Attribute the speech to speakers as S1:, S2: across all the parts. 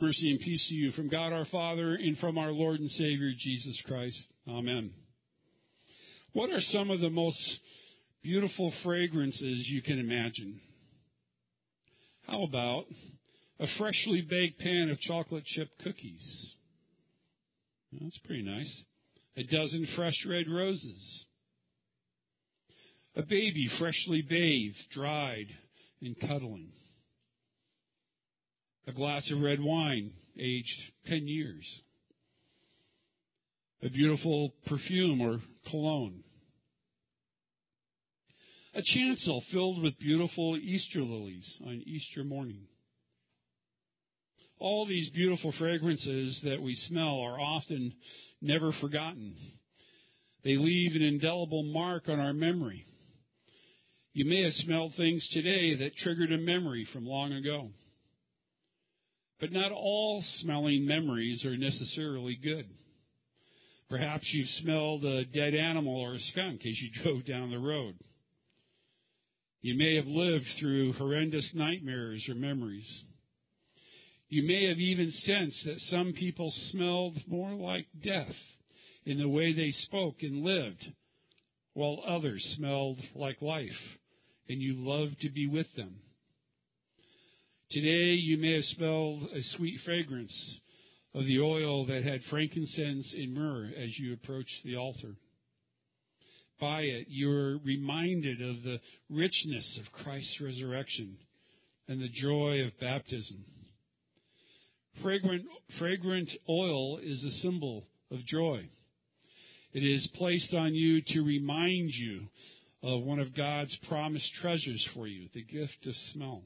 S1: Mercy and peace to you from God our Father and from our Lord and Savior Jesus Christ. Amen. What are some of the most beautiful fragrances you can imagine? How about a freshly baked pan of chocolate chip cookies? That's pretty nice. A dozen fresh red roses. A baby freshly bathed, dried, and cuddling. A glass of red wine, aged 10 years. A beautiful perfume or cologne. A chancel filled with beautiful Easter lilies on Easter morning. All these beautiful fragrances that we smell are often never forgotten. They leave an indelible mark on our memory. You may have smelled things today that triggered a memory from long ago. But not all smelling memories are necessarily good. Perhaps you've smelled a dead animal or a skunk as you drove down the road. You may have lived through horrendous nightmares or memories. You may have even sensed that some people smelled more like death in the way they spoke and lived, while others smelled like life, and you loved to be with them. Today, you may have smelled a sweet fragrance of the oil that had frankincense and myrrh as you approached the altar. By it, you're reminded of the richness of Christ's resurrection and the joy of baptism. Fragrant oil is a symbol of joy. It is placed on you to remind you of one of God's promised treasures for you, the gift of smell.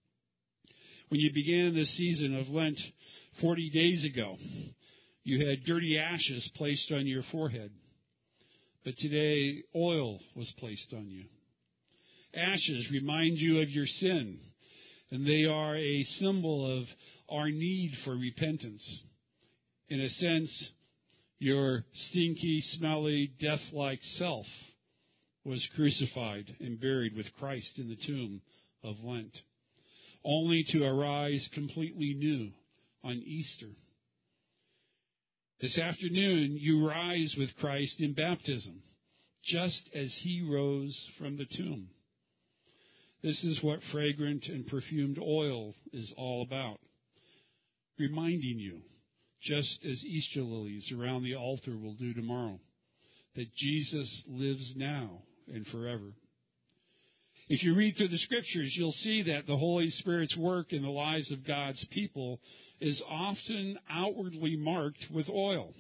S1: When you began this season of Lent 40 days ago, you had dirty ashes placed on your forehead. But today, oil was placed on you. Ashes remind you of your sin, and they are a symbol of our need for repentance. In a sense, your stinky, smelly, death-like self was crucified and buried with Christ in the tomb of Lent, only to arise completely new on Easter. This afternoon, you rise with Christ in baptism, just as he rose from the tomb. This is what fragrant and perfumed oil is all about, reminding you, just as Easter lilies around the altar will do tomorrow, that Jesus lives now and forever. If you read through the Scriptures, you'll see that the Holy Spirit's work in the lives of God's people is often outwardly marked with oil.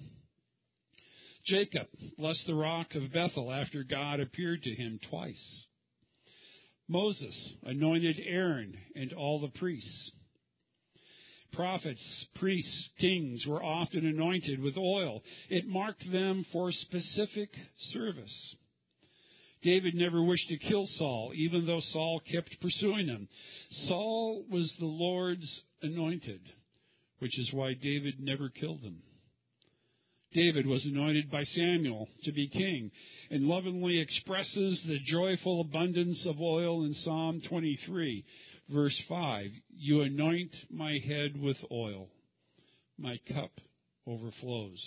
S1: Jacob blessed the rock of Bethel after God appeared to him twice. Moses anointed Aaron and all the priests. Prophets, priests, kings were often anointed with oil. It marked them for specific service. David never wished to kill Saul, even though Saul kept pursuing him. Saul was the Lord's anointed, which is why David never killed him. David was anointed by Samuel to be king and lovingly expresses the joyful abundance of oil in Psalm 23, verse 5. You anoint my head with oil. My cup overflows.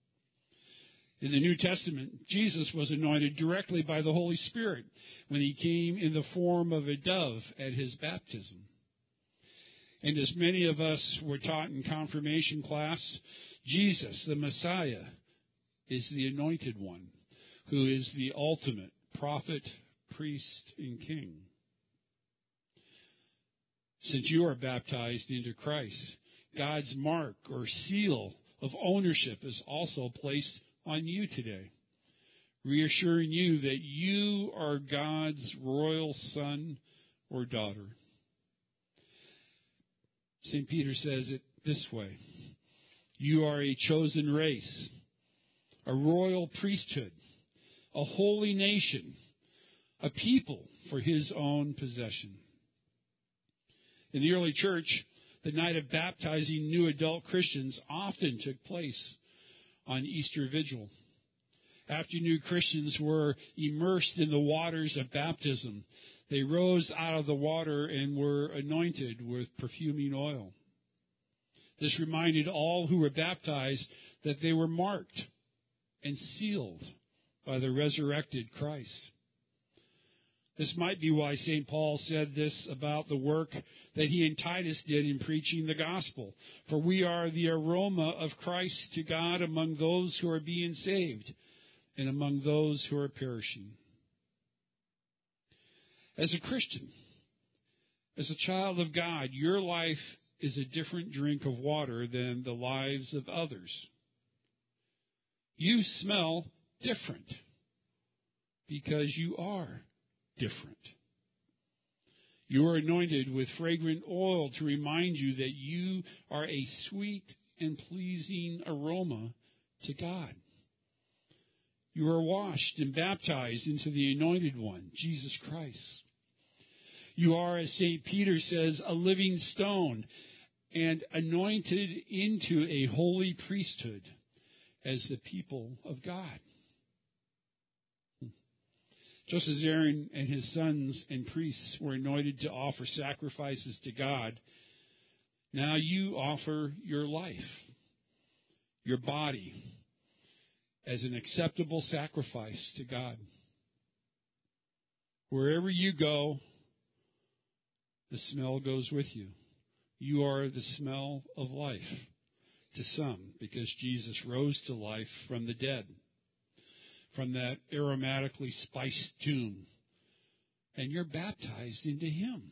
S1: In the New Testament, Jesus was anointed directly by the Holy Spirit when he came in the form of a dove at his baptism. And as many of us were taught in confirmation class, Jesus, the Messiah, is the anointed one, who is the ultimate prophet, priest, and king. Since you are baptized into Christ, God's mark or seal of ownership is also placed on you today, reassuring you that you are God's royal son or daughter. St. Peter says it this way: you are a chosen race, a royal priesthood, a holy nation, a people for his own possession. In the early church, the night of baptizing new adult Christians often took place on Easter Vigil. After new Christians were immersed in the waters of baptism, they rose out of the water and were anointed with perfuming oil. This reminded all who were baptized that they were marked and sealed by the resurrected Christ. This might be why St. Paul said this about the work that he and Titus did in preaching the gospel. For we are the aroma of Christ to God among those who are being saved and among those who are perishing. As a Christian, as a child of God, your life is a different drink of water than the lives of others. You smell different because you are different. You are anointed with fragrant oil to remind you that you are a sweet and pleasing aroma to God. You are washed and baptized into the Anointed One, Jesus Christ. You are, as St. Peter says, a living stone and anointed into a holy priesthood as the people of God. Just as Aaron and his sons and priests were anointed to offer sacrifices to God, now you offer your life, your body, as an acceptable sacrifice to God. Wherever you go, the smell goes with you. You are the smell of life to some, because Jesus rose to life from the dead, from that aromatically spiced tomb, and you're baptized into Him.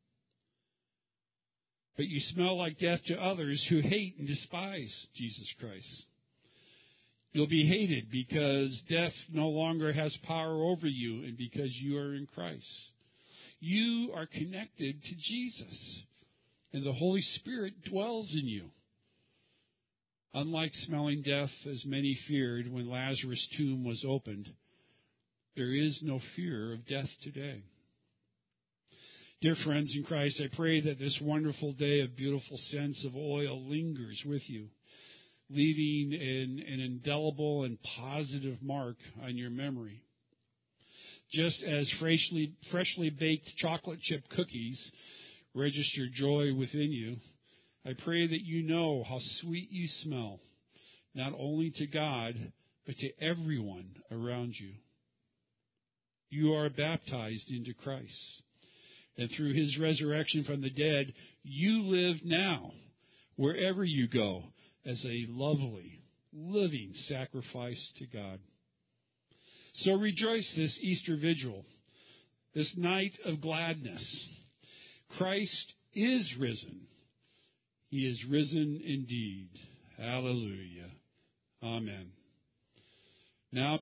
S1: But you smell like death to others who hate and despise Jesus Christ. You'll be hated because death no longer has power over you and because you are in Christ. You are connected to Jesus, and the Holy Spirit dwells in you. Unlike smelling death, as many feared when Lazarus' tomb was opened, there is no fear of death today. Dear friends in Christ, I pray that this wonderful day of beautiful scents of oil lingers with you, leaving an indelible and positive mark on your memory. Just as freshly baked chocolate chip cookies register joy within you, I pray that you know how sweet you smell, not only to God, but to everyone around you. You are baptized into Christ, and through His resurrection from the dead, you live now, wherever you go, as a lovely, living sacrifice to God. So rejoice this Easter Vigil, this night of gladness. Christ is risen. He is risen indeed. Hallelujah. Amen. Now